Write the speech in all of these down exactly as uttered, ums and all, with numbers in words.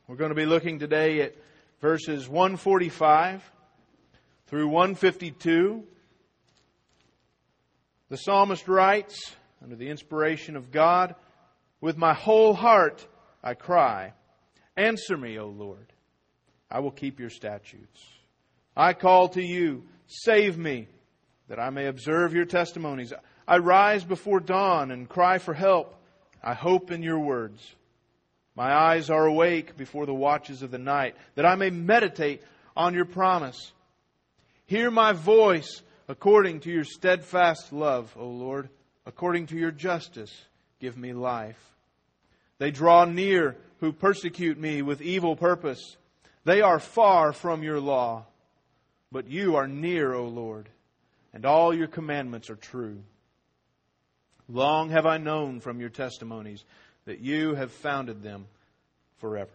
We're going to be looking today at verses one forty-five through one fifty-two. The psalmist writes, under the inspiration of God, "With my whole heart I cry, answer me, O Lord. I will keep your statutes. I call to you, save me, that I may observe your testimonies. I rise before dawn and cry for help. I hope in your words. My eyes are awake before the watches of the night, that I may meditate on your promise. Hear my voice according to your steadfast love, O Lord. According to your justice, give me life. They draw near who persecute me with evil purpose. They are far from your law. But you are near, O Lord, and all your commandments are true. Long have I known from your testimonies that you have founded them forever."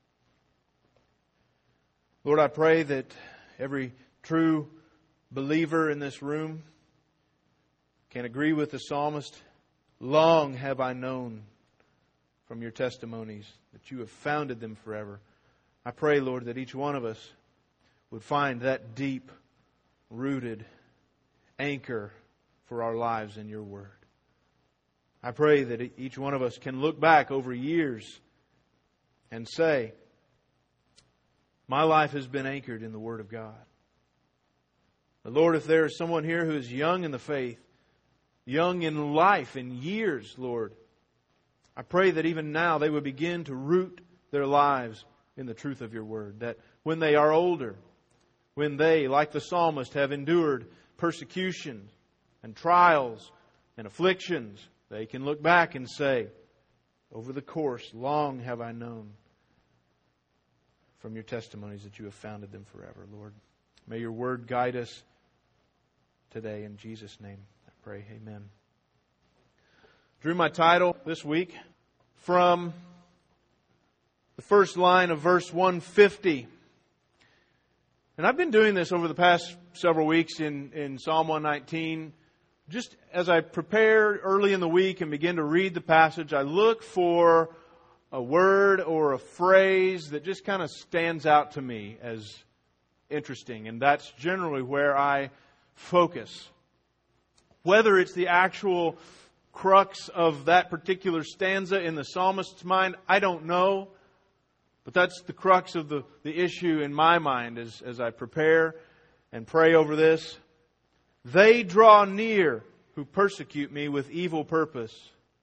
Lord, I pray that every true believer in this room can agree with the psalmist. Long have I known from your testimonies that you have founded them forever. I pray, Lord, that each one of us would find that deep-rooted anchor for our lives in your Word. I pray that each one of us can look back over years and say, my life has been anchored in the Word of God. But Lord, if there is someone here who is young in the faith, young in life, in years, Lord, I pray that even now they would begin to root their lives in the truth of your Word. That when they are older, when they, like the psalmist, have endured persecution and trials and afflictions, they can look back and say, over the course, long have I known from your testimonies that you have founded them forever, Lord. May your Word guide us today. In Jesus' name I pray, amen. Drew my title this week from the first line of verse one fifty. And I've been doing this over the past several weeks in, in Psalm one nineteen. Just as I prepare early in the week and begin to read the passage, I look for a word or a phrase that just kind of stands out to me as interesting. And that's generally where I focus. Whether it's the actual crux of that particular stanza in the psalmist's mind, I don't know. But that's the crux of the, the issue in my mind as, as I prepare and pray over this. They draw near who persecute me with evil purpose.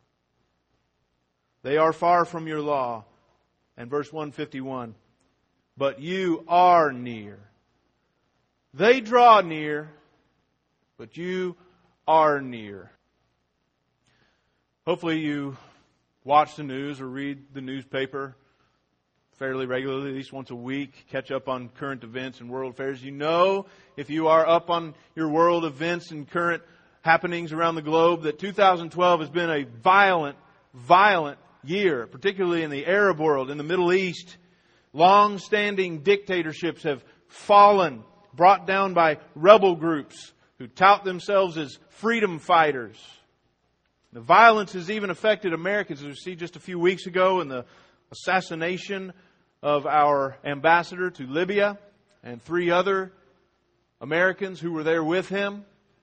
They are far from your law. And verse one fifty-one, but you are near. They draw near, but you are near. Hopefully you watch the news or read the newspaper fairly regularly, at least once a week, catch up on current events and world affairs. You know, if you are up on your world events and current happenings around the globe, that two thousand twelve has been a violent, violent year, particularly in the Arab world, in the Middle East. Long-standing dictatorships have fallen, brought down by rebel groups who tout themselves as freedom fighters. The violence has even affected Americans, as we see just a few weeks ago in the assassination of our ambassador to Libya and three other Americans who were there with him.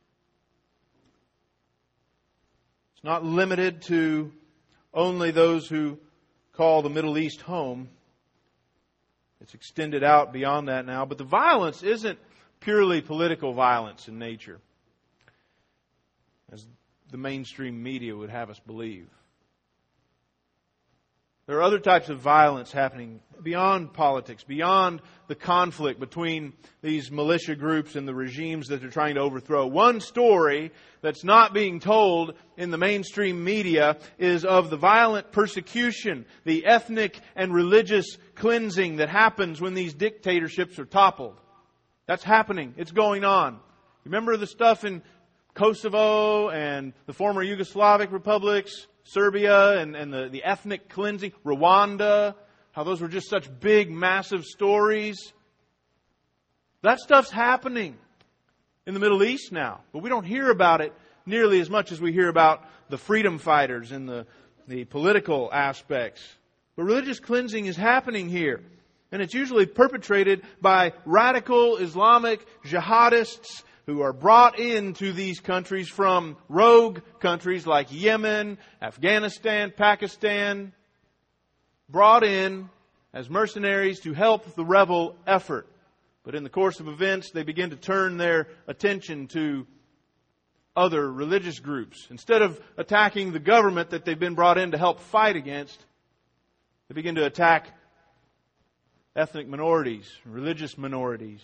It's not limited to only those who call the Middle East home. It's extended out beyond that now. But the violence isn't purely political violence in nature, as the mainstream media would have us believe. There are other types of violence happening beyond politics, beyond the conflict between these militia groups and the regimes that they're trying to overthrow. One story that's not being told in the mainstream media is of the violent persecution, the ethnic and religious cleansing that happens when these dictatorships are toppled. That's happening. It's going on. Remember the stuff in Kosovo and the former Yugoslavic republics, Serbia and, and the, the ethnic cleansing, Rwanda, how those were just such big, massive stories. That stuff's happening in the Middle East now. But we don't hear about it nearly as much as we hear about the freedom fighters and the, the political aspects But religious cleansing is happening here. And it's usually perpetrated by radical Islamic jihadists who are brought into these countries from rogue countries like Yemen, Afghanistan, Pakistan, brought in as mercenaries to help the rebel effort. But in the course of events, they begin to turn their attention to other religious groups. Instead of attacking the government that they've been brought in to help fight against, they begin to attack ethnic minorities, religious minorities.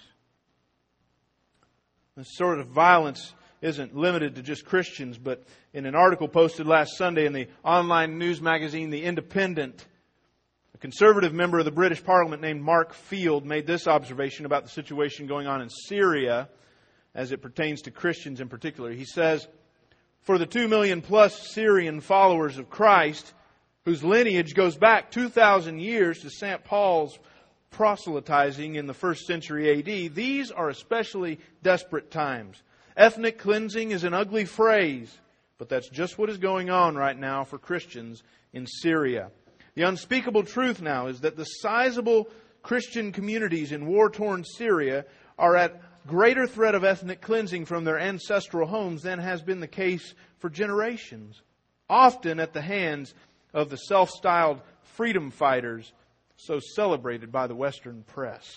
This sort of violence isn't limited to just Christians, but in an article posted last Sunday in the online news magazine The Independent, a conservative member of the British Parliament named Mark Field made this observation about the situation going on in Syria as it pertains to Christians in particular. He says, "For the two million plus Syrian followers of Christ, whose lineage goes back two thousand years to Saint Paul's proselytizing in the first century A D, these are especially desperate times. Ethnic cleansing is an ugly phrase, but that's just what is going on right now for Christians in Syria. The unspeakable truth now is that the sizable Christian communities in war-torn Syria are at greater threat of ethnic cleansing from their ancestral homes than has been the case for generations, often at the hands of the self-styled freedom fighters so celebrated by the Western press."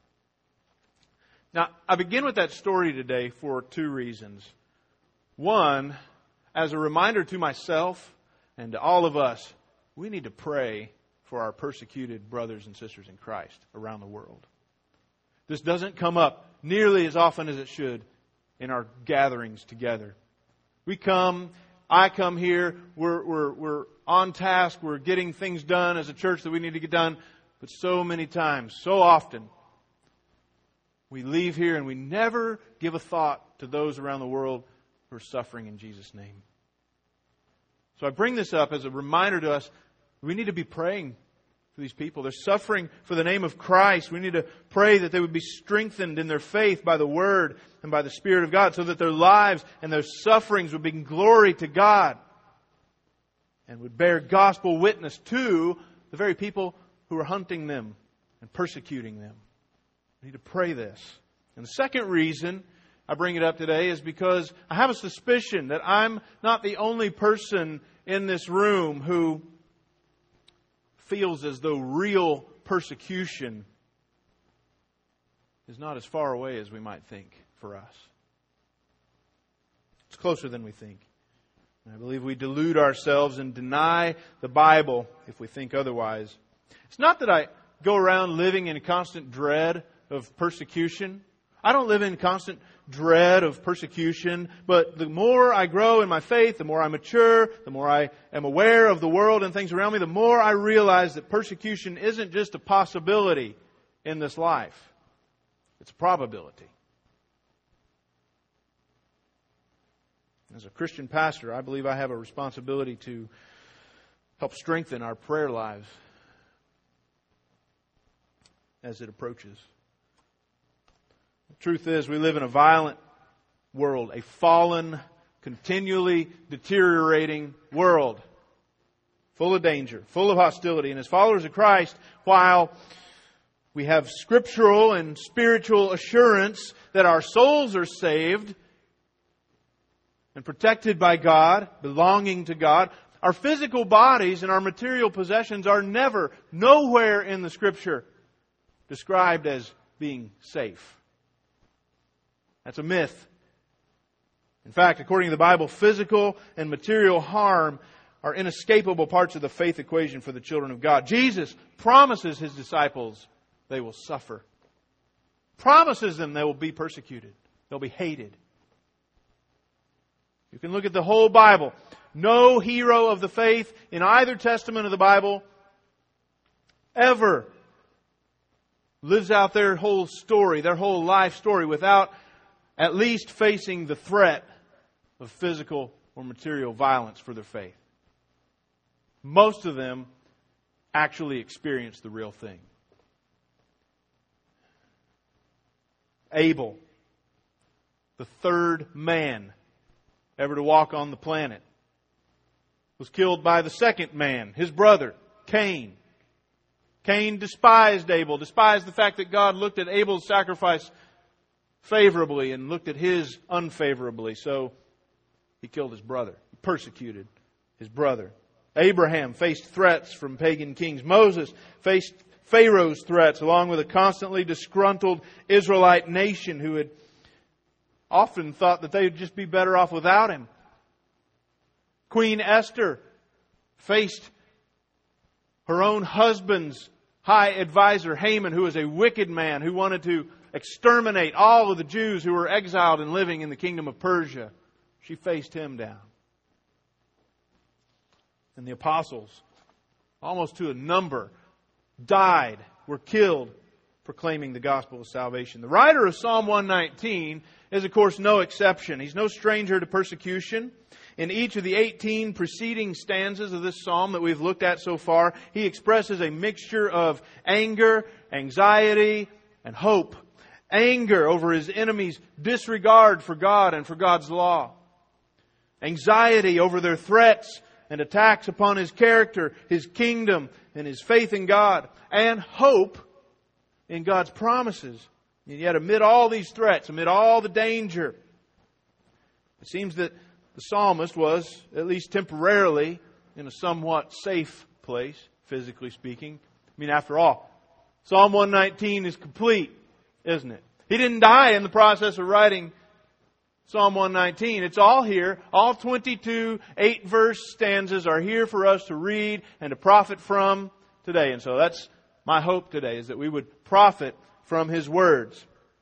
Now, I begin with that story today for two reasons. One, as a reminder to myself and to all of us, we need to pray for our persecuted brothers and sisters in Christ around the world. This doesn't come up nearly as often as it should in our gatherings together. We come, I come here, we're, we're, we're on task, we're getting things done as a church that we need to get done, but so many times, so often, we leave here and we never give a thought to those around the world who are suffering in Jesus' name. So I bring this up as a reminder to us, we need to be praying for these people. They're suffering for the name of Christ. We need to pray that they would be strengthened in their faith by the Word and by the Spirit of God, so that their lives and their sufferings would bring glory to God and would bear gospel witness to the very people who are hunting them and persecuting them. We need to pray this. And the second reason I bring it up today is because I have a suspicion that I'm not the only person in this room who feels as though real persecution is not as far away as we might think for us. It's closer than we think. And I believe we delude ourselves and deny the Bible if we think otherwise. It's not that I go around living in constant dread of persecution. I don't live in constant dread of persecution, but the more I grow in my faith, the more I mature, the more I am aware of the world and things around me, the more I realize that persecution isn't just a possibility in this life. It's a probability. As a Christian pastor, I believe I have a responsibility to help strengthen our prayer lives as it approaches. The truth is, we live in a violent world, a fallen, continually deteriorating world, full of danger, full of hostility. And as followers of Christ, while we have scriptural and spiritual assurance that our souls are saved and protected by God, belonging to God, our physical bodies and our material possessions are never, nowhere in the Scripture described as being safe. That's a myth. In fact, according to the Bible, physical and material harm are inescapable parts of the faith equation for the children of God. Jesus promises His disciples they will suffer. Promises them they will be persecuted. They'll be hated. You can look at the whole Bible. No hero of the faith in either testament of the Bible ever lives out their whole story, their whole life story, without at least facing the threat of physical or material violence for their faith. Most of them actually experience the real thing. Abel, the third man ever to walk on the planet, was killed by the second man, his brother, Cain. Cain despised Abel, despised the fact that God looked at Abel's sacrifice favorably and looked at his unfavorably. So he killed his brother. He persecuted his brother. Abraham faced threats from pagan kings. Moses faced Pharaoh's threats along with a constantly disgruntled Israelite nation who had often thought that they would just be better off without him. Queen Esther faced her own husband's high advisor, Haman, who was a wicked man who wanted to exterminate all of the Jews who were exiled and living in the kingdom of Persia. She faced him down. And the apostles, almost to a number, died, were killed, proclaiming the gospel of salvation. The writer of Psalm one nineteen is, of course, no exception. He's no stranger to persecution. In each of the eighteen preceding stanzas of this psalm that we've looked at so far, he expresses a mixture of anger, anxiety, and hope. Anger over his enemies' disregard for God and for God's law. Anxiety over their threats and attacks upon his character, his kingdom, and his faith in God. And hope in God's promises. And yet amid all these threats, amid all the danger, it seems that the psalmist was, at least temporarily, in a somewhat safe place, physically speaking. I mean, after all, Psalm one nineteen is complete, isn't it? He didn't die in the process of writing Psalm one nineteen. It's all here. All twenty-two eight-verse stanzas are here for us to read and to profit from today. And so that's my hope today, is that we would profit from His words.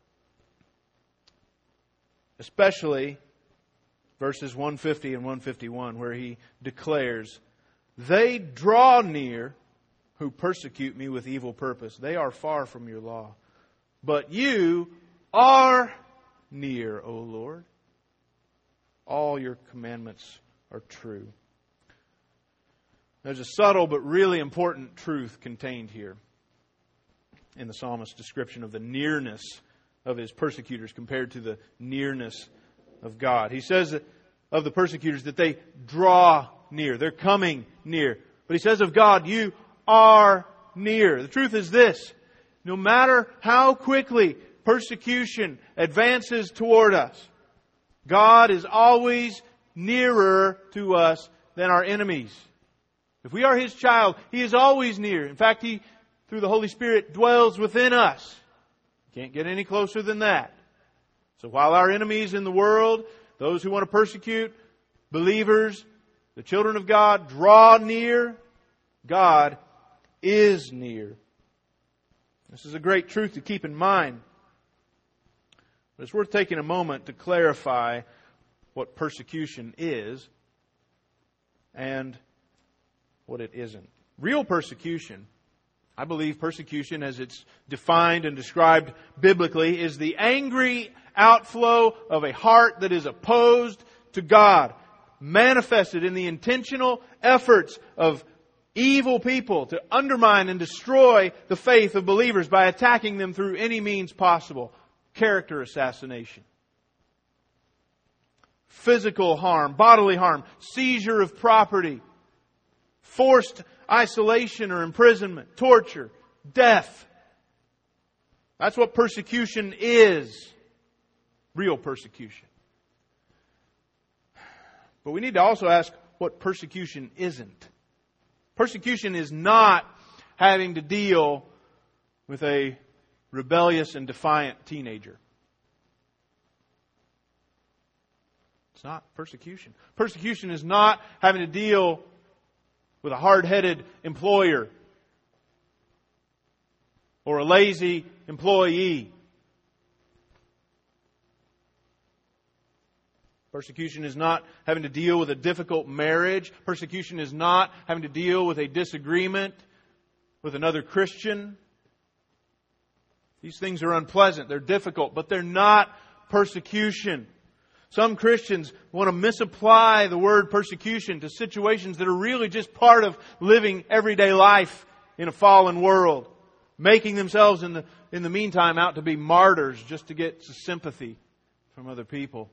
Especially verses one fifty and one fifty-one, where He declares, "They draw near who persecute me with evil purpose. They are far from your law. But you are near, O Lord. All your commandments are true." There's a subtle but really important truth contained here in the psalmist's description of the nearness of his persecutors compared to the nearness of God. He says that of the persecutors that they draw near. They're coming near. But he says of God, you are near. The truth is this: no matter how quickly persecution advances toward us, God is always nearer to us than our enemies. If we are His child, He is always near. In fact, He, through the Holy Spirit, dwells within us. Can't get any closer than that. So while our enemies in the world, those who want to persecute believers, the children of God, draw near, God is near. This is a great truth to keep in mind. But it's worth taking a moment to clarify what persecution is and what it isn't. Real persecution, I believe persecution as it's defined and described biblically, is the angry outflow of a heart that is opposed to God, manifested in the intentional efforts of evil people to undermine and destroy the faith of believers by attacking them through any means possible. Character assassination, physical harm, bodily harm, seizure of property, forced isolation or imprisonment, torture, death. That's what persecution is. Real persecution. But we need to also ask what persecution isn't. Persecution is not having to deal with a rebellious and defiant teenager. It's not persecution. Persecution is not having to deal with a hard-headed employer or a lazy employee. Persecution is not having to deal with a difficult marriage. Persecution is not having to deal with a disagreement with another Christian. These things are unpleasant. They're difficult, but they're not persecution. Some Christians want to misapply the word persecution to situations that are really just part of living everyday life in a fallen world, making themselves in the in the meantime out to be martyrs just to get sympathy from other people.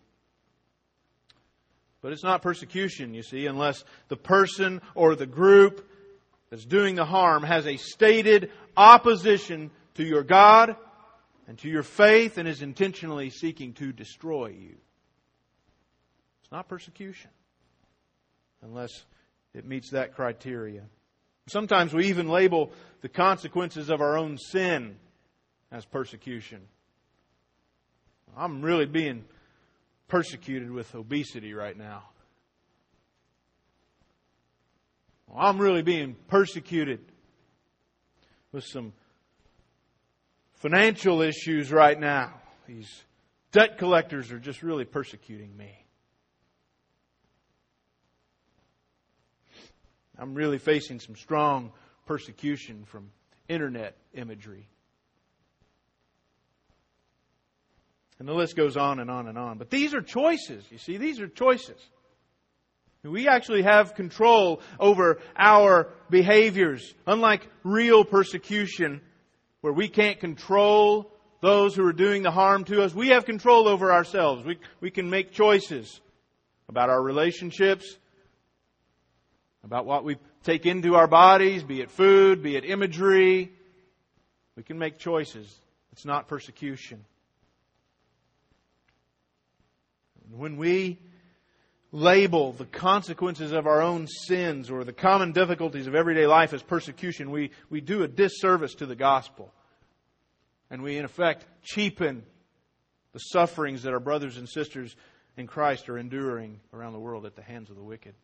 But it's not persecution, you see, unless the person or the group that's doing the harm has a stated opposition to your God and to your faith and is intentionally seeking to destroy you. It's not persecution unless it meets that criteria. Sometimes we even label the consequences of our own sin as persecution. I'm really being persecuted with obesity right now. I'm really being persecuted with some financial issues right now. These debt collectors are just really persecuting me. I'm really facing some strong persecution from internet imagery. And the list goes on and on and on. But these are choices. You see, these are choices. We actually have control over our behaviors. Unlike real persecution, where we can't control those who are doing the harm to us, we have control over ourselves. We, we can make choices about our relationships, about what we take into our bodies, be it food, be it imagery. We can make choices. It's not persecution. When we label the consequences of our own sins or the common difficulties of everyday life as persecution, we, we do a disservice to the gospel. And we, in effect, cheapen the sufferings that our brothers and sisters in Christ are enduring around the world at the hands of the wicked.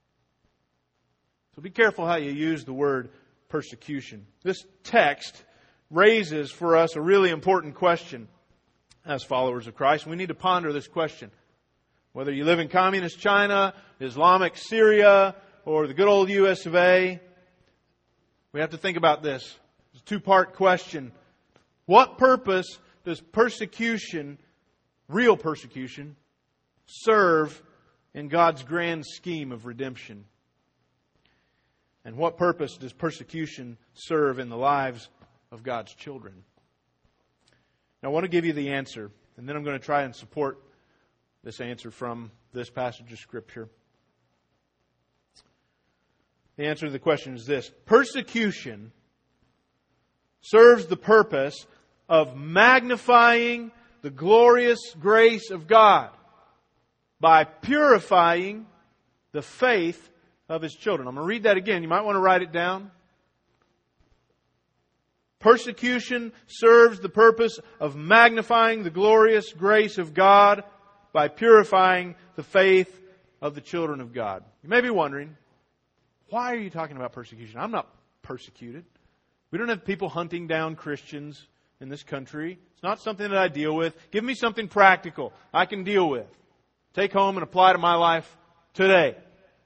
So be careful how you use the word persecution. This text raises for us a really important question as followers of Christ. We need to ponder this question. Whether you live in communist China, Islamic Syria, or the good old U S of A, we have to think about this. It's a two-part question. What purpose does persecution, real persecution, serve in God's grand scheme of redemption? And what purpose does persecution serve in the lives of God's children? Now, I want to give you the answer, and then I'm going to try and support this answer from this passage of Scripture. The answer to the question is this: persecution serves the purpose of magnifying the glorious grace of God by purifying the faith of His children. I'm going to read that again. You might want to write it down. Persecution serves the purpose of magnifying the glorious grace of God by purifying the faith of the children of God. You may be wondering, why are you talking about persecution? I'm not persecuted. We don't have people hunting down Christians in this country. It's not something that I deal with. Give me something practical I can deal with. Take home and apply to my life today.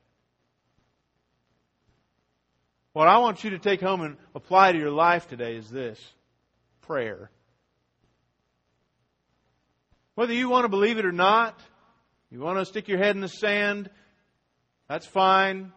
What I want you to take home and apply to your life today is this: prayer. Whether you want to believe it or not, you want to stick your head in the sand, that's fine.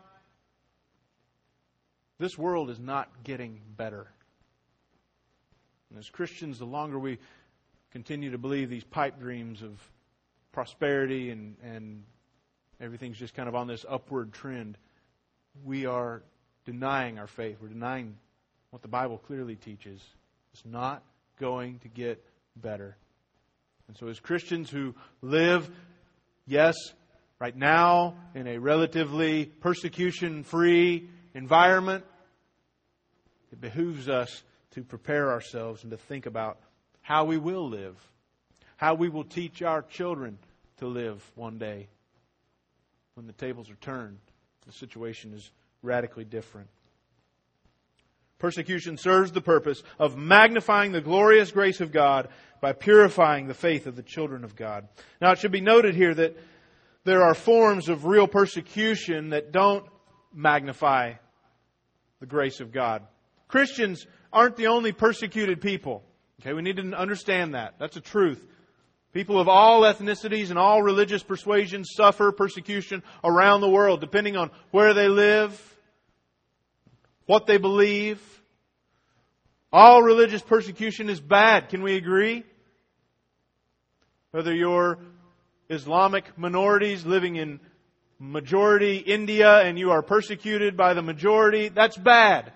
This world is not getting better. And as Christians, the longer we continue to believe these pipe dreams of prosperity and, and everything's just kind of on this upward trend, we are denying our faith. We're denying what the Bible clearly teaches. It's not going to get better. And so as Christians who live, yes, right now in a relatively persecution-free environment, it behooves us to prepare ourselves and to think about how we will live, how we will teach our children to live one day when the tables are turned. The situation is radically different. Persecution serves the purpose of magnifying the glorious grace of God by purifying the faith of the children of God. Now, it should be noted here that there are forms of real persecution that don't magnify the grace of God. Christians aren't the only persecuted people. Okay, we need to understand that. That's a truth. People of all ethnicities and all religious persuasions suffer persecution around the world, depending on where they live, what they believe. All religious persecution is bad. Can we agree? Whether you're Islamic minorities living in majority India and you are persecuted by the majority, that's bad.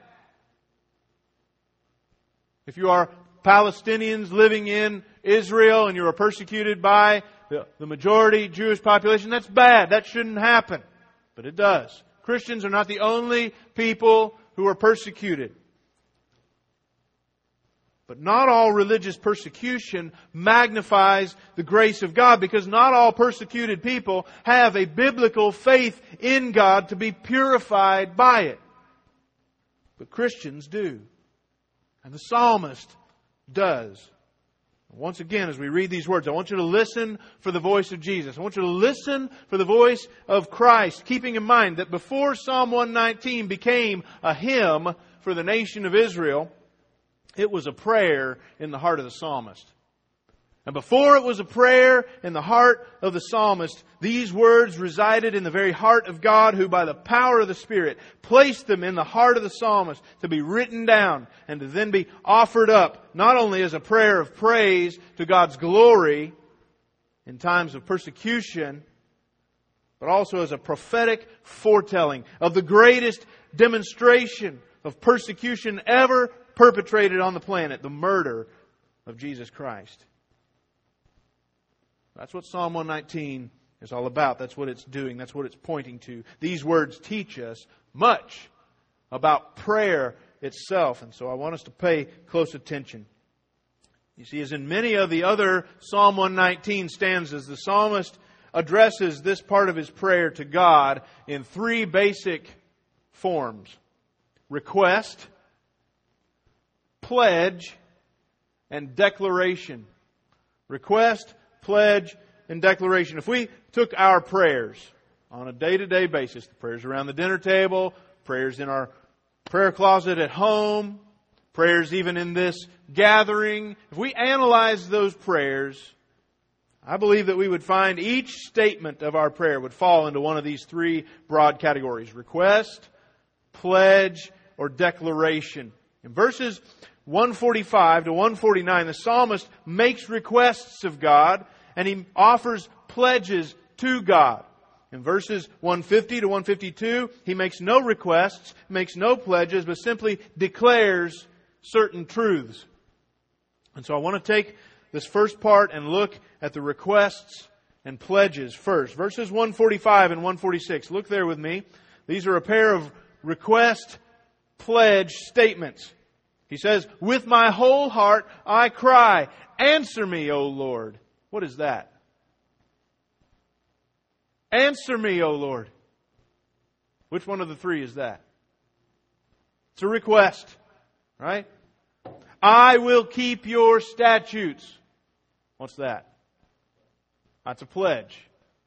If you are Palestinians living in Israel and you are persecuted by the, the majority Jewish population, that's bad. That shouldn't happen. But it does. Christians are not the only people who are persecuted. But not all religious persecution magnifies the grace of God, because not all persecuted people have a biblical faith in God to be purified by it. But Christians do. And the psalmist does. Once again, as we read these words, I want you to listen for the voice of Jesus. I want you to listen for the voice of Christ, keeping in mind that before Psalm one nineteen became a hymn for the nation of Israel, it was a prayer in the heart of the psalmist. And before it was a prayer in the heart of the psalmist, these words resided in the very heart of God, who by the power of the Spirit placed them in the heart of the psalmist to be written down and to then be offered up, not only as a prayer of praise to God's glory in times of persecution, but also as a prophetic foretelling of the greatest demonstration of persecution ever perpetrated on the planet, the murder of Jesus Christ. That's what Psalm one nineteen is all about. That's what it's doing. That's what it's pointing to. These words teach us much about prayer itself. And so I want us to pay close attention. You see, as in many of the other Psalm one nineteen stanzas, the psalmist addresses this part of his prayer to God in three basic forms: request, pledge, and declaration. Request, pledge, and declaration. If we took our prayers on a day-to-day basis, the prayers around the dinner table, prayers in our prayer closet at home, prayers even in this gathering, if we analyzed those prayers, I believe that we would find each statement of our prayer would fall into one of these three broad categories: request, pledge, or declaration. In verses one forty-five to one forty-nine, the psalmist makes requests of God and he offers pledges to God. In verses one fifty to one fifty-two, he makes no requests, makes no pledges, but simply declares certain truths. And so I want to take this first part and look at the requests and pledges first. Verses one forty-five and one forty-six. Look there with me. These are a pair of request, pledge statements. He says, "With my whole heart I cry, answer me, O Lord." What is that? Answer me, O Lord. Which one of the three is that? It's a request, right? I will keep your statutes. What's that? That's a pledge.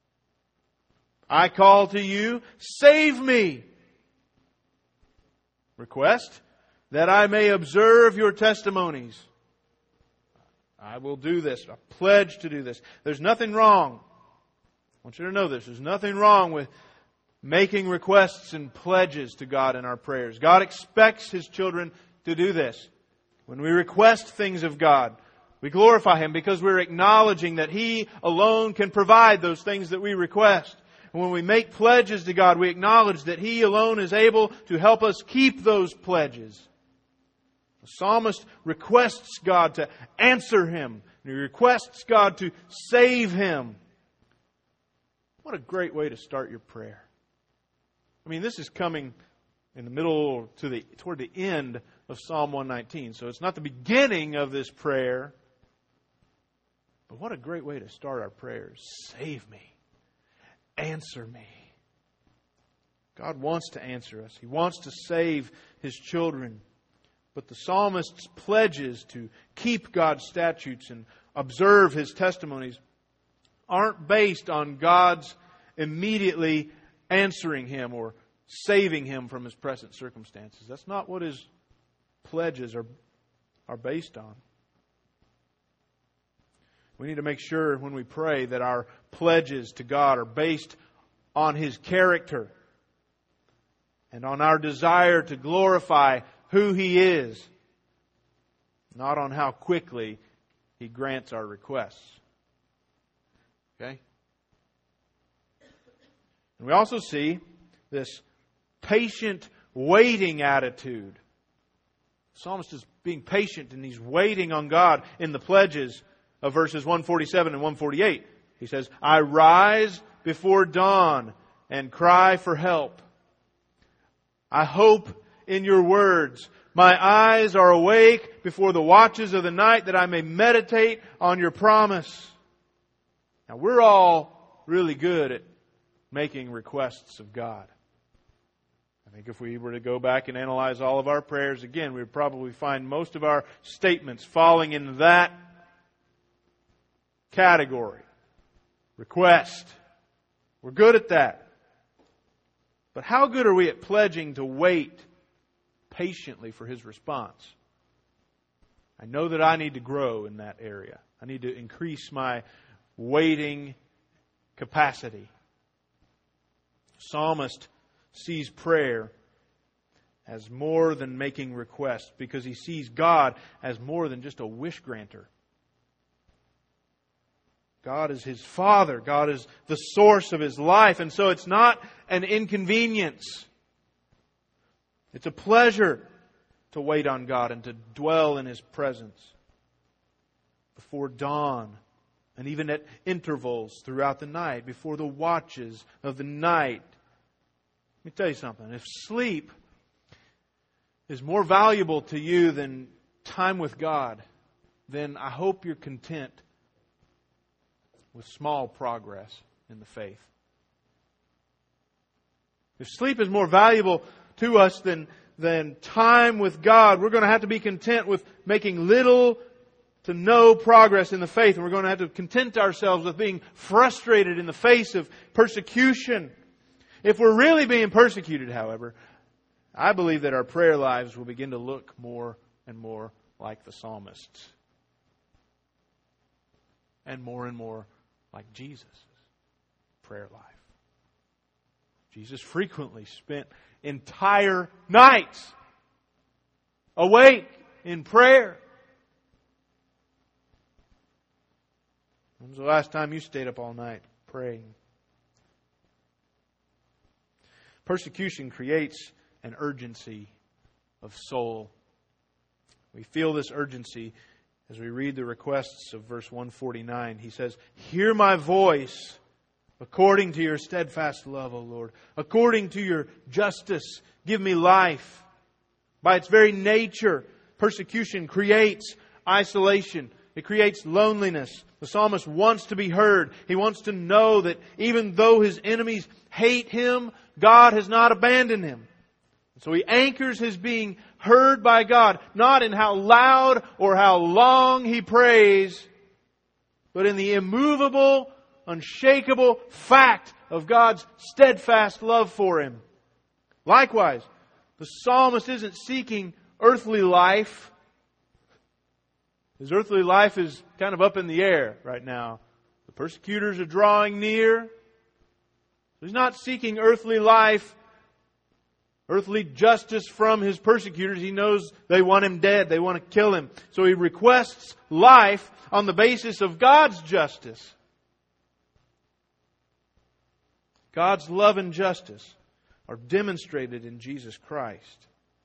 I call to you, save me. Request, that I may observe your testimonies. I will do this. I pledge to do this. There's nothing wrong. I want you to know this. There's nothing wrong with making requests and pledges to God in our prayers. God expects His children to do this. When we request things of God, we glorify Him because we're acknowledging that He alone can provide those things that we request. And when we make pledges to God, we acknowledge that He alone is able to help us keep those pledges. The psalmist requests God to answer him. And he requests God to save him. What a great way to start your prayer. I mean, this is coming in the middle to the toward the end of Psalm one nineteen. So it's not the beginning of this prayer. But what a great way to start our prayers. Save me. Answer me. God wants to answer us. He wants to save His children. But the psalmist's pledges to keep God's statutes and observe His testimonies aren't based on God's immediately answering him or saving him from his present circumstances. That's not what his pledges are, are based on. We need to make sure when we pray that our pledges to God are based on His character and on our desire to glorify who He is, not on how quickly He grants our requests. Okay? And we also see this patient waiting attitude. The psalmist is being patient and he's waiting on God in the pledges of verses one forty-seven and one forty-eight. He says, I rise before dawn and cry for help. I hope in your words. My eyes are awake before the watches of the night that I may meditate on your promise. Now we're all really good at making requests of God. I think if we were to go back and analyze all of our prayers again, we would probably find most of our statements falling in that category. Request. We're good at that. But how good are we at pledging to wait patiently for His response? I know that I need to grow in that area. I need to increase my waiting capacity. The psalmist sees prayer as more than making requests because he sees God as more than just a wish granter. God is his Father. God is the source of his life. And so it's not an inconvenience. It's a pleasure to wait on God and to dwell in His presence. Before dawn, and even at intervals throughout the night, before the watches of the night. Let me tell you something. If sleep is more valuable to you than time with God, then I hope you're content with small progress in the faith. If sleep is more valuable to us than, than time with God, we're going to have to be content with making little to no progress in the faith. And we're going to have to content ourselves with being frustrated in the face of persecution. If we're really being persecuted, however, I believe that our prayer lives will begin to look more and more like the psalmist's. And more and more like Jesus' prayer life. Jesus frequently spent entire nights awake in prayer. When was the last time you stayed up all night praying? Persecution creates an urgency of soul. We feel this urgency as we read the requests of verse one forty-nine. He says, hear my voice according to your steadfast love, O Lord. According to your justice, give me life. By its very nature, persecution creates isolation. It creates loneliness. The psalmist wants to be heard. He wants to know that even though his enemies hate him, God has not abandoned him. So he anchors his being heard by God, not in how loud or how long he prays, but in the immovable, unshakable fact of God's steadfast love for him. Likewise, the psalmist isn't seeking earthly life. His earthly life is kind of up in the air right now. The persecutors are drawing near. He's not seeking earthly life, earthly justice from his persecutors. He knows they want him dead. They want to kill him. So he requests life on the basis of God's justice. God's love and justice are demonstrated in Jesus Christ.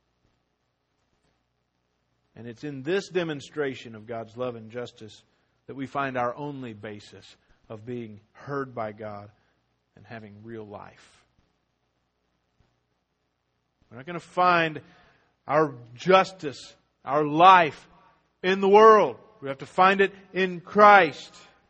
And it's in this demonstration of God's love and justice that we find our only basis of being heard by God and having real life. We're not going to find our justice, our life in the world. We have to find it in Christ.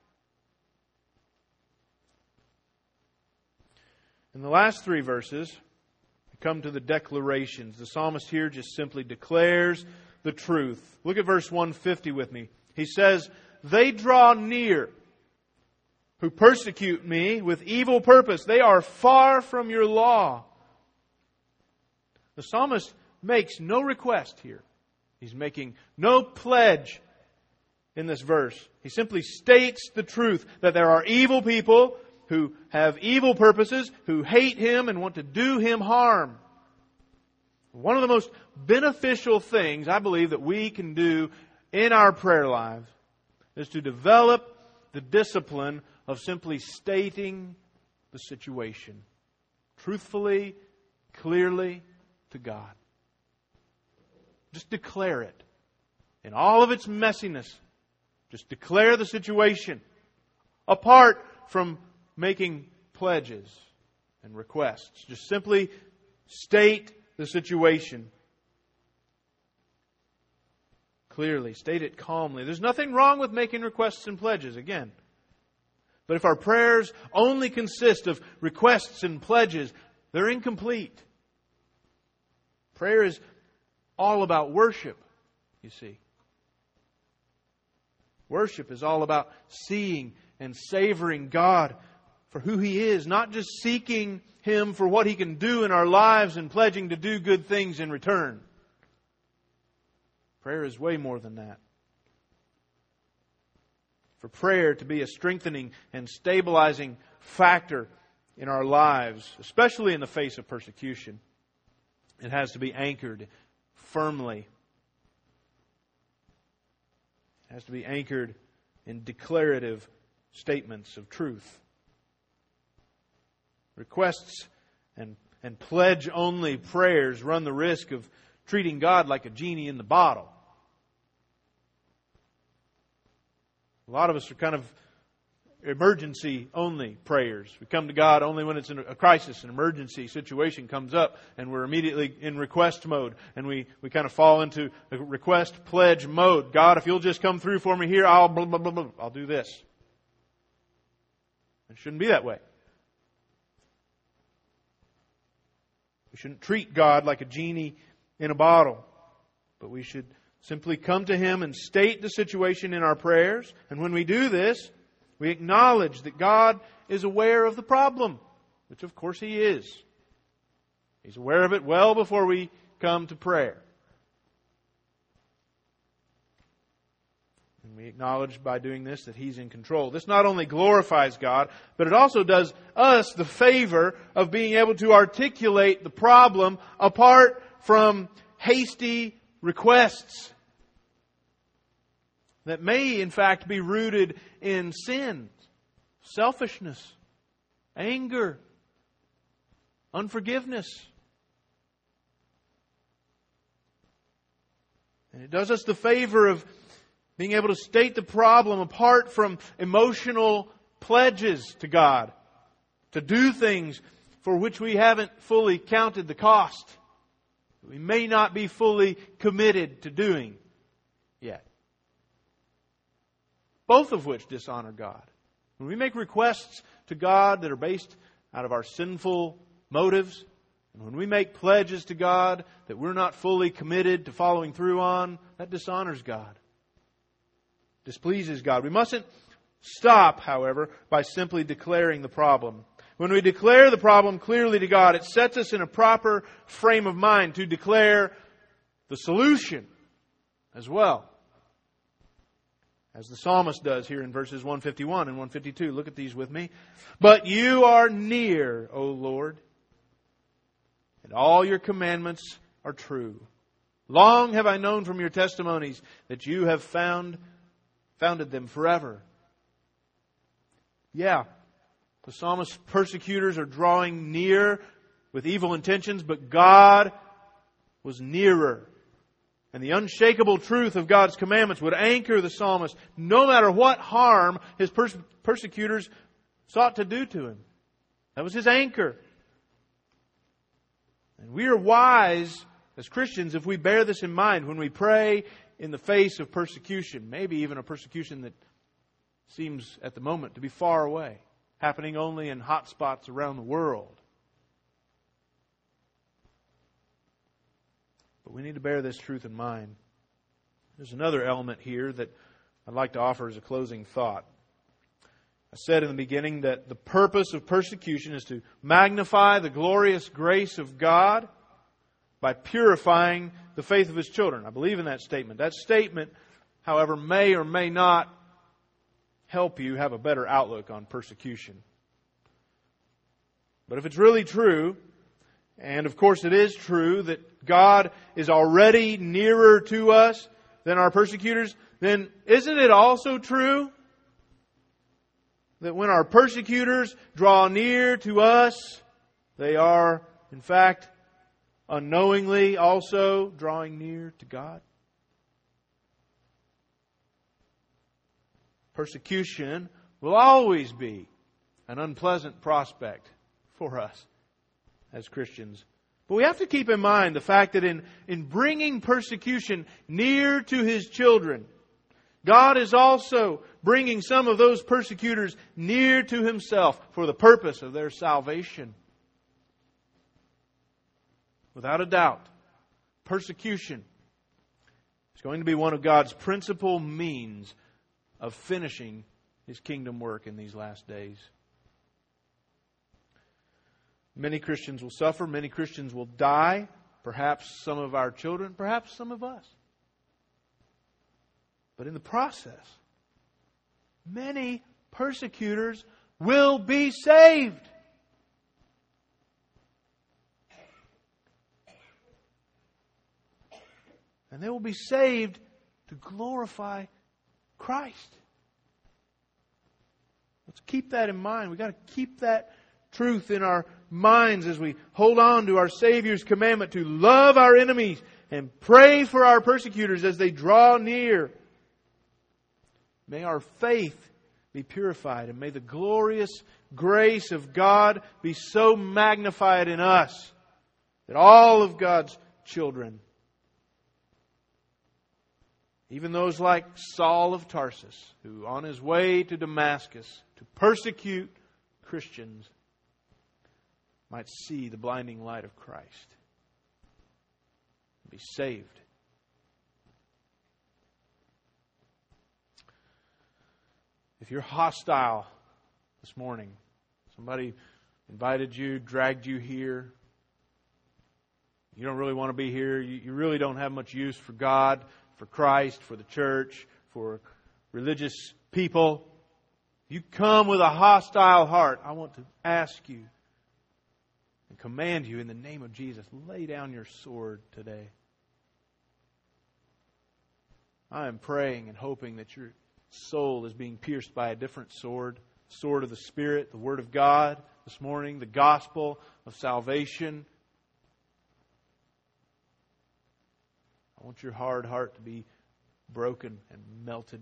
In the last three verses, we come to the declarations. The psalmist here just simply declares the truth. Look at verse one fifty with me. He says, they draw near who persecute me with evil purpose. They are far from your law. The psalmist makes no request here. He's making no pledge in this verse. He simply states the truth that there are evil people who have evil purposes, who hate Him and want to do Him harm. One of the most beneficial things I believe that we can do in our prayer lives is to develop the discipline of simply stating the situation. truthfully, clearly to God. Just declare it. In all of its messiness, just declare the situation. Apart from making pledges and requests. Just simply state the situation. Clearly, state it calmly. There's nothing wrong with making requests and pledges, again. But if our prayers only consist of requests and pledges, they're incomplete. Prayer is all about worship, you see. Worship is all about seeing and savoring God for who He is, not just seeking Him for what He can do in our lives and pledging to do good things in return. Prayer is way more than that. For prayer to be a strengthening and stabilizing factor in our lives, especially in the face of persecution, it has to be anchored firmly. It has to be anchored in declarative statements of truth. Requests and, and pledge-only prayers run the risk of treating God like a genie in the bottle. A lot of us are kind of emergency-only prayers. We come to God only when it's in a crisis, an emergency situation comes up, and we're immediately in request mode. And we, we kind of fall into a request pledge mode. God, if you'll just come through for me here, I'll blah, blah, blah, blah, I'll do this. It shouldn't be that way. We shouldn't treat God like a genie in a bottle, but we should simply come to Him and state the situation in our prayers. And when we do this, we acknowledge that God is aware of the problem, which of course He is. He's aware of it well before we come to prayer. And we acknowledge by doing this that He's in control. This not only glorifies God, but it also does us the favor of being able to articulate the problem apart from hasty requests that may, in fact, be rooted in sin, selfishness, anger, unforgiveness. And it does us the favor of being able to state the problem apart from emotional pledges to God, to do things for which we haven't fully counted the cost. We may not be fully committed to doing yet. Both of which dishonor God. When we make requests to God that are based out of our sinful motives, and when we make pledges to God that we're not fully committed to following through on, that dishonors God. Displeases God. We mustn't stop, however, by simply declaring the problem. When we declare the problem clearly to God, it sets us in a proper frame of mind to declare the solution as well. As the psalmist does here in verses one fifty-one and one fifty-two. Look at these with me. But you are near, O Lord, and all your commandments are true. Long have I known from your testimonies that you have found founded them forever. Yeah, the psalmist's persecutors are drawing near with evil intentions, but God was nearer. And the unshakable truth of God's commandments would anchor the psalmist no matter what harm his pers- persecutors sought to do to him. That was his anchor. And we are wise as Christians if we bear this in mind when we pray in the face of persecution, maybe even a persecution that seems at the moment to be far away, happening only in hot spots around the world. But we need to bear this truth in mind. There's another element here that I'd like to offer as a closing thought. I said in the beginning that the purpose of persecution is to magnify the glorious grace of God by purifying the faith of His children. I believe in that statement. That statement, however, may or may not help you have a better outlook on persecution. But if it's really true, and of course it is true that God is already nearer to us than our persecutors, then isn't it also true that when our persecutors draw near to us, They are, in fact, unknowingly also drawing near to God. Persecution will always be an unpleasant prospect for us as Christians. But we have to keep in mind the fact that in, in bringing persecution near to His children, God is also bringing some of those persecutors near to Himself for the purpose of their salvation. Without a doubt, persecution is going to be one of God's principal means of finishing His kingdom work in these last days. Many Christians will suffer. Many Christians will die. Perhaps some of our children. Perhaps some of us. But in the process, many persecutors will be saved. And they will be saved to glorify Christ. Let's keep that in mind. We've got to keep that truth in our minds as we hold on to our Savior's commandment to love our enemies and pray for our persecutors as they draw near. May our faith be purified, and may the glorious grace of God be so magnified in us that all of God's children, even those like Saul of Tarsus, who on his way to Damascus to persecute Christians, might see the blinding light of Christ and be saved. If you're hostile this morning, somebody invited you, dragged you here, you don't really want to be here, you, you really don't have much use for God, for Christ, for the church, for religious people, you come with a hostile heart, I want to ask you and command you in the name of Jesus, lay down your sword today. I am praying and hoping that your soul is being pierced by a different sword, sword of the Spirit, the Word of God this morning, the gospel of salvation. I want your hard heart to be broken and melted.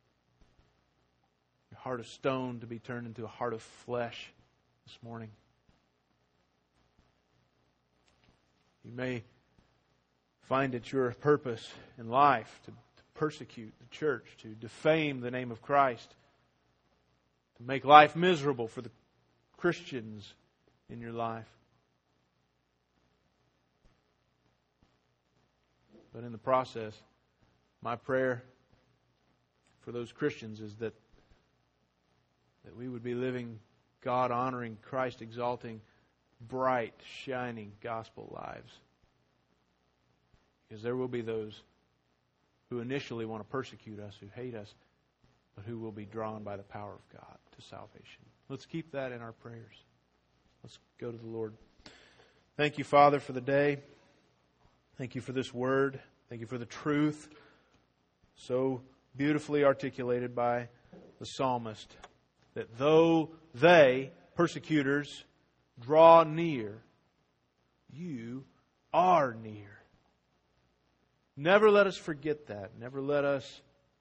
Your heart of stone to be turned into a heart of flesh this morning. You may find it your purpose in life to, to persecute the church, to defame the name of Christ, to make life miserable for the Christians in your life. But in the process, my prayer for those Christians is that, that we would be living God-honoring, Christ-exalting, bright, shining gospel lives. Because there will be those who initially want to persecute us, who hate us, but who will be drawn by the power of God to salvation. Let's keep that in our prayers. Let's go to the Lord. Thank you, Father, for the day. Thank you for this word. Thank you for the truth so beautifully articulated by the psalmist, that though they, persecutors, draw near, you are near. Never let us forget that. Never let us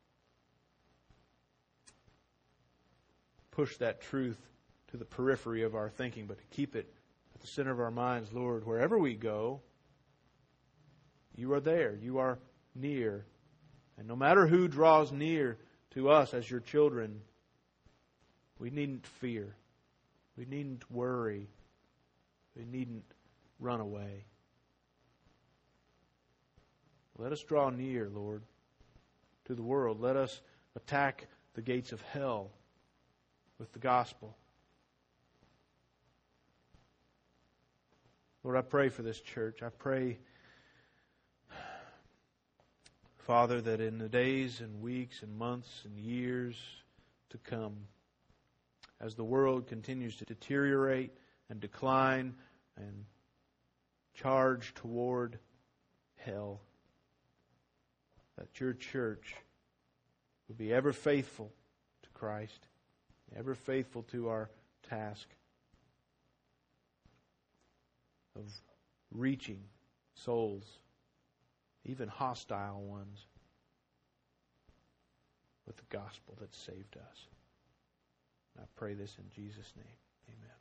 push that truth to the periphery of our thinking, but to keep it at the center of our minds. Lord, wherever we go, you are there. You are near. And no matter who draws near to us as your children, we needn't fear. We needn't worry. We needn't run away. Let us draw near, Lord, to the world. Let us attack the gates of hell with the gospel. Lord, I pray for this church. I pray, Father, that in the days and weeks and months and years to come, as the world continues to deteriorate and decline and charge toward hell, that your church will be ever faithful to Christ, ever faithful to our task. of reaching souls, even hostile ones, with the gospel that saved us. I pray this in Jesus' name. Amen.